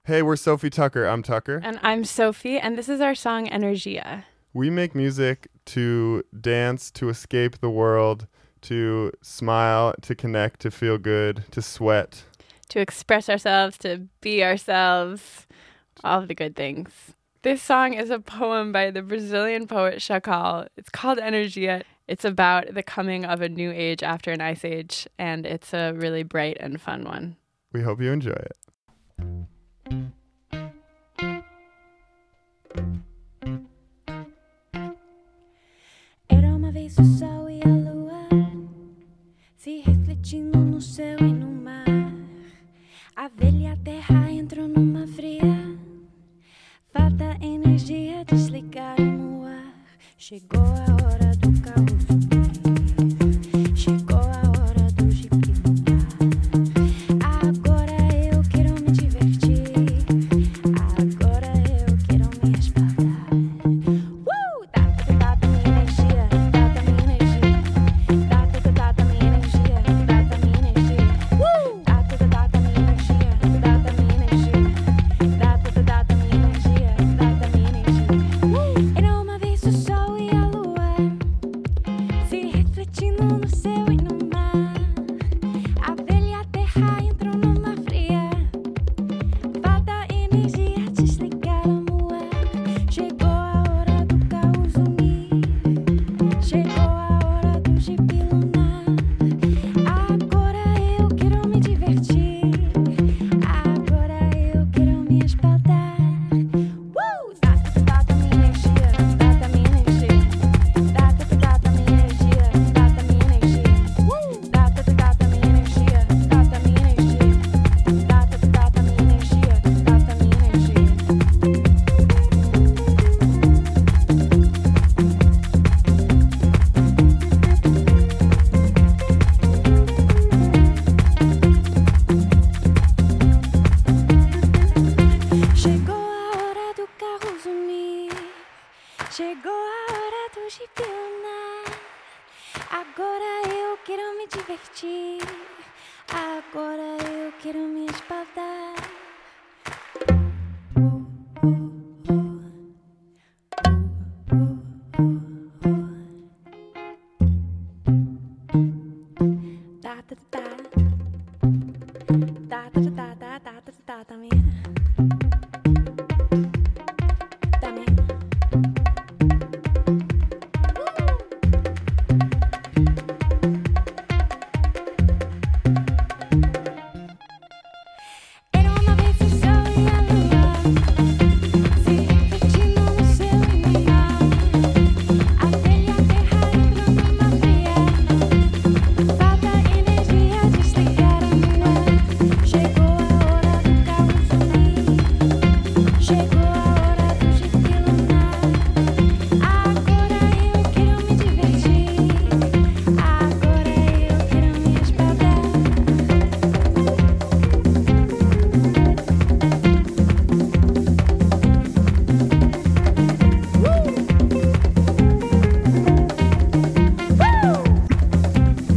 Hey, we're Sophie Tucker. I'm Tucker. And I'm Sophie, and this is our song Energia. We make music to dance, to escape the world, to smile, to connect, to feel good, to sweat. To express ourselves, to be ourselves, all of the good things. This song is a poem by the Brazilian poet Chacal. It's called Energia. It's about the coming of a new age after an ice age, and it's a really bright and fun one. We hope you enjoy it. Era uma vez o sol e a lua se refletindo no céu e no mar. A velha terra entrou numa fria. Falta energia, desligaram o ar. Chegou a hora do carro subir. Chegou a hora do jipe mudar. Agora eu quero me divertir. Agora eu quero me espalhar. Dá minha energia, dá minha energia. Dá minha energia, dá minha energia. Dá minha energia, dá minha energia. Dá minha energia, dá minha energia. Era uma vez o sol e a lua se refletindo no céu e no mar. A velha terra entrou numa fria. Falta energia, desligaram o ar. Chegou a hora do caos unir. Chegou a hora do jipe lunar. Agora eu quero me divertir. Agora eu quero me espalhar. Dá minha energia, dá minha energia. Dá minha energia, dá minha energia. Dá minha energia, dá minha energia. Dá minha energia, dá minha energia. Chegou a hora do carro unir. Chegou a hora do jipe lunar. Agora eu quero me divertir. Agora eu quero me espalhar.